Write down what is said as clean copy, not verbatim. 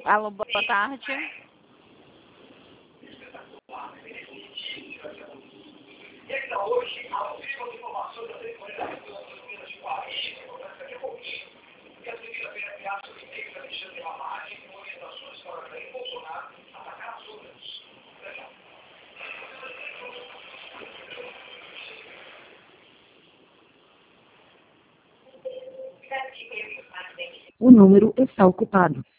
Alô, boa tarde. Hoje, a última informação da Secretaria de Paris, daqui a pouquinho, que a segunda-feira ameaça o e-mail da Alexandre Ramagem com orientações para Jair Bolsonaro atacar as urnas. O número está ocupado.